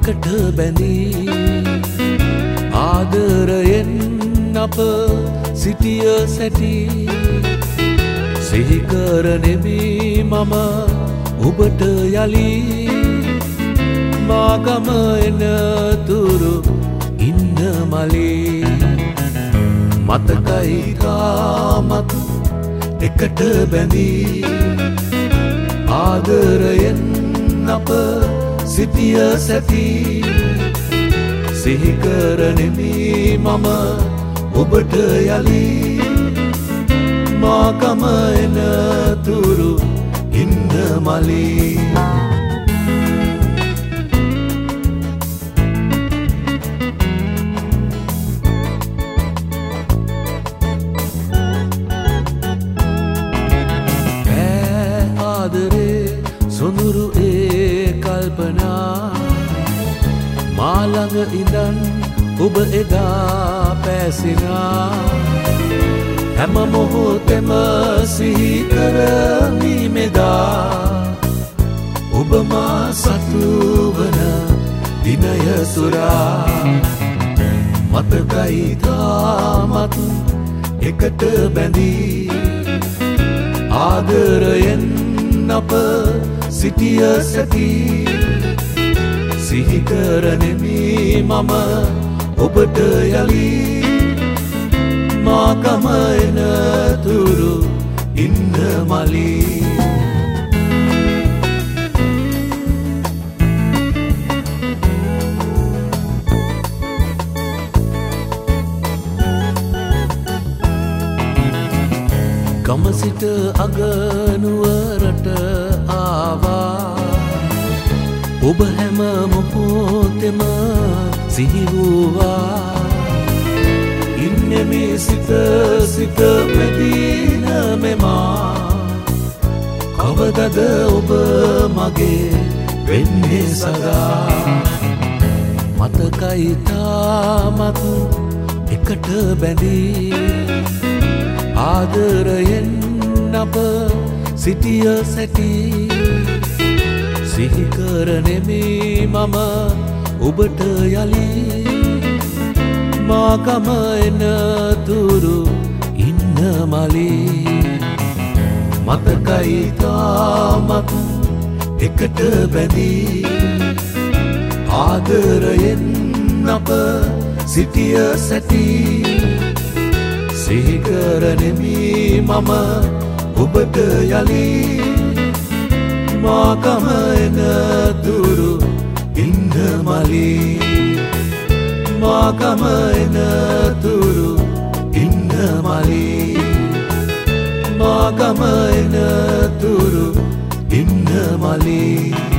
එකට බැඳී ආදරයෙන් අප සිටිය සැටි සිහි කරනෙමි මම ඔබට යලි මාගම එන තුරු ඉන්න මලේ මතකයි තාමත් එකට බැඳී ආදරයෙන් අප සිටිය සැටි සිහි කරනෙමි මම ඔබට යලි මාගම එන තුරු ඉන්න මලේ සොඳුරු ඒ කල්පනා මා ළඟ ඉඳන් ඔබ එදා පැසිනා හැම මොහොතෙම සිහි කරමි මෙදා ඔබ මා සතු වන දිනය සුරා මතකයි තාමත් එකට බැඳී ආදරයෙන් අප සිටිය සැටි සිහි කරනෙමි මම ඔබට යලි මාගම එන තුරු ඉන්න මලේ ගම සිට අගනුවරට ආවා ඔබ හැම මොහොතෙම සිහි වූවා ඉන්නෙමි සිත සිත මෙදින මෙමා කවදද ඔබ මගේ වෙන්නේ සදා මතකයි තාමත් එකට බැඳී ආදරයෙන් අප සිටිය සැටි සිහි කරනෙමි මම ඔබට යලි මාගම එන තුරු ඉන්න මලේ මතකයි තාමත් එකට බැඳී ආදරයෙන් අප සිටිය සැටි සිහි කරනෙමි මම ඔබට යලි මාගම එන තුරු ඉන්න මලේ මාගම එන තුරු ඉන්න මලේ මාගම එන තුරු ඉන්න මලේ